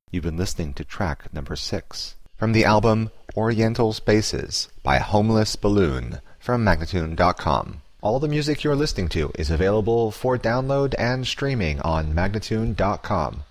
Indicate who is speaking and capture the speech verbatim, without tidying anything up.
Speaker 1: You've been listening to track number six from the album Oriental Spaces by Homeless Balloon from Magnatune dot com. All the music you're listening to is available for download and streaming on Magnatune dot com.